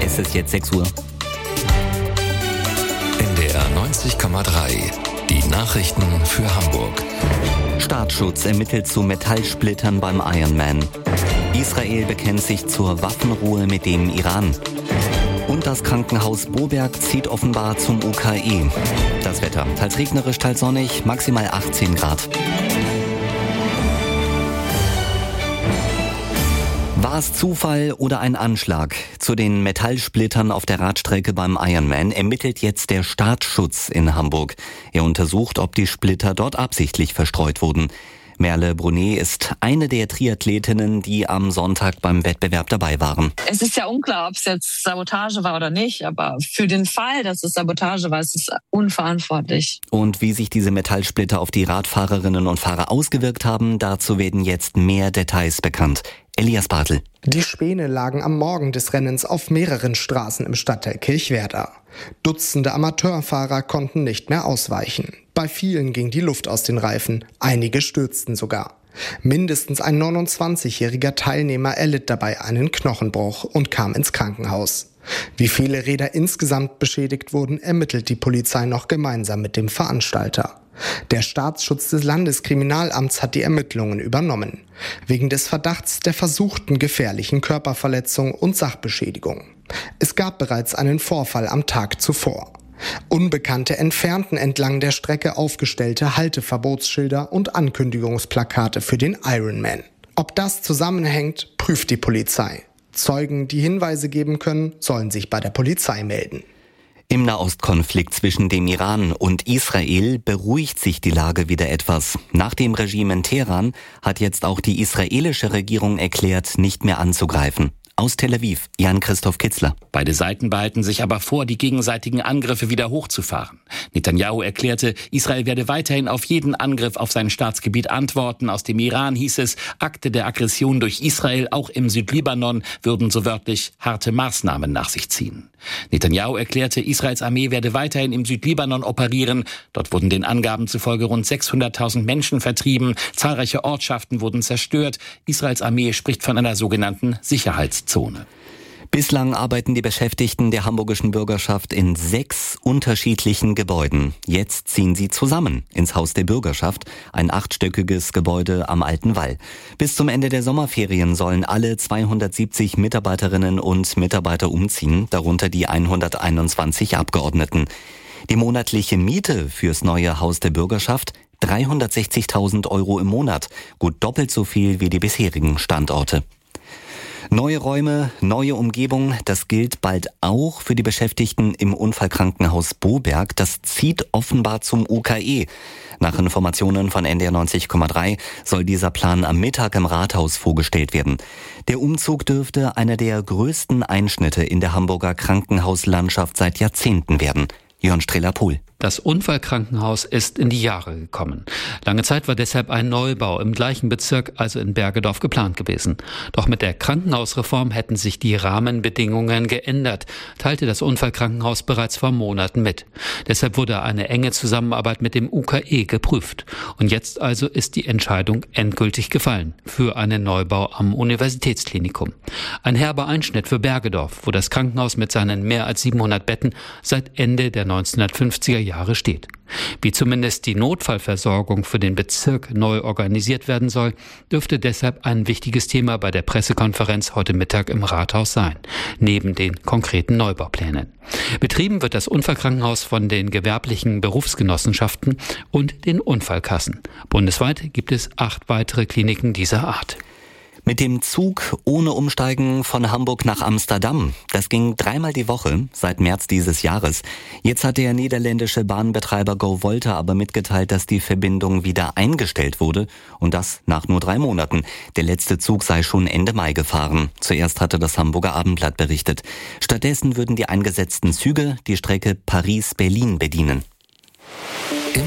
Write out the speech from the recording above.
Es ist jetzt 6 Uhr. NDR 90,3. Die Nachrichten für Hamburg. Staatsschutz ermittelt zu Metallsplittern beim Ironman. Israel bekennt sich zur Waffenruhe mit dem Iran. Und das Krankenhaus Boberg zieht offenbar zum UKE. Das Wetter, teils regnerisch, teils sonnig, maximal 18 Grad. War es Zufall oder ein Anschlag? Zu den Metallsplittern auf der Radstrecke beim Ironman ermittelt jetzt der Staatsschutz in Hamburg. Er untersucht, ob die Splitter dort absichtlich verstreut wurden. Merle Brunet ist eine der Triathletinnen, die am Sonntag beim Wettbewerb dabei waren. Es ist ja unklar, ob es jetzt Sabotage war oder nicht, aber für den Fall, dass es Sabotage war, ist es unverantwortlich. Und wie sich diese Metallsplitter auf die Radfahrerinnen und Fahrer ausgewirkt haben, dazu werden jetzt mehr Details bekannt. Elias Bartel. Die Späne lagen am Morgen des Rennens auf mehreren Straßen im Stadtteil Kirchwerder. Dutzende Amateurfahrer konnten nicht mehr ausweichen. Bei vielen ging die Luft aus den Reifen, einige stürzten sogar. Mindestens ein 29-jähriger Teilnehmer erlitt dabei einen Knochenbruch und kam ins Krankenhaus. Wie viele Räder insgesamt beschädigt wurden, ermittelt die Polizei noch gemeinsam mit dem Veranstalter. Der Staatsschutz des Landeskriminalamts hat die Ermittlungen übernommen, wegen des Verdachts der versuchten gefährlichen Körperverletzung und Sachbeschädigung. Es gab bereits einen Vorfall am Tag zuvor. Unbekannte entfernten entlang der Strecke aufgestellte Halteverbotsschilder und Ankündigungsplakate für den Ironman. Ob das zusammenhängt, prüft die Polizei. Zeugen, die Hinweise geben können, sollen sich bei der Polizei melden. Im Nahostkonflikt zwischen dem Iran und Israel beruhigt sich die Lage wieder etwas. Nach dem Regime in Teheran hat jetzt auch die israelische Regierung erklärt, nicht mehr anzugreifen. Aus Tel Aviv, Jan-Christoph Kitzler. Beide Seiten behalten sich aber vor, die gegenseitigen Angriffe wieder hochzufahren. Netanyahu erklärte, Israel werde weiterhin auf jeden Angriff auf sein Staatsgebiet antworten. Aus dem Iran hieß es, Akte der Aggression durch Israel, auch im Südlibanon, würden so wörtlich harte Maßnahmen nach sich ziehen. Netanyahu erklärte, Israels Armee werde weiterhin im Südlibanon operieren. Dort wurden den Angaben zufolge rund 600.000 Menschen vertrieben. Zahlreiche Ortschaften wurden zerstört. Israels Armee spricht von einer sogenannten Sicherheitszone. Bislang arbeiten die Beschäftigten der hamburgischen Bürgerschaft in 6 unterschiedlichen Gebäuden. Jetzt ziehen sie zusammen ins Haus der Bürgerschaft, ein 8-stöckiges Gebäude am Alten Wall. Bis zum Ende der Sommerferien sollen alle 270 Mitarbeiterinnen und Mitarbeiter umziehen, darunter die 121 Abgeordneten. Die monatliche Miete fürs neue Haus der Bürgerschaft 360.000 € im Monat, gut doppelt so viel wie die bisherigen Standorte. Neue Räume, neue Umgebung, das gilt bald auch für die Beschäftigten im Unfallkrankenhaus Boberg. Das zieht offenbar zum UKE. Nach Informationen von NDR 90,3 soll dieser Plan am Mittag im Rathaus vorgestellt werden. Der Umzug dürfte einer der größten Einschnitte in der Hamburger Krankenhauslandschaft seit Jahrzehnten werden. Jörn Strehler-Pohl. Das Unfallkrankenhaus ist in die Jahre gekommen. Lange Zeit war deshalb ein Neubau im gleichen Bezirk, also in Bergedorf, geplant gewesen. Doch mit der Krankenhausreform hätten sich die Rahmenbedingungen geändert, teilte das Unfallkrankenhaus bereits vor Monaten mit. Deshalb wurde eine enge Zusammenarbeit mit dem UKE geprüft. Und jetzt also ist die Entscheidung endgültig gefallen für einen Neubau am Universitätsklinikum. Ein herber Einschnitt für Bergedorf, wo das Krankenhaus mit seinen mehr als 700 Betten seit Ende der 1950er Jahre steht. Wie zumindest die Notfallversorgung für den Bezirk neu organisiert werden soll, dürfte deshalb ein wichtiges Thema bei der Pressekonferenz heute Mittag im Rathaus sein, neben den konkreten Neubauplänen. Betrieben wird das Unfallkrankenhaus von den gewerblichen Berufsgenossenschaften und den Unfallkassen. Bundesweit gibt es 8 weitere Kliniken dieser Art. Mit dem Zug ohne Umsteigen von Hamburg nach Amsterdam. Das ging 3-mal die Woche seit März dieses Jahres. Jetzt hat der niederländische Bahnbetreiber GoVolta aber mitgeteilt, dass die Verbindung wieder eingestellt wurde. Und das nach nur 3 Monaten. Der letzte Zug sei schon Ende Mai gefahren. Zuerst hatte das Hamburger Abendblatt berichtet. Stattdessen würden die eingesetzten Züge die Strecke Paris-Berlin bedienen.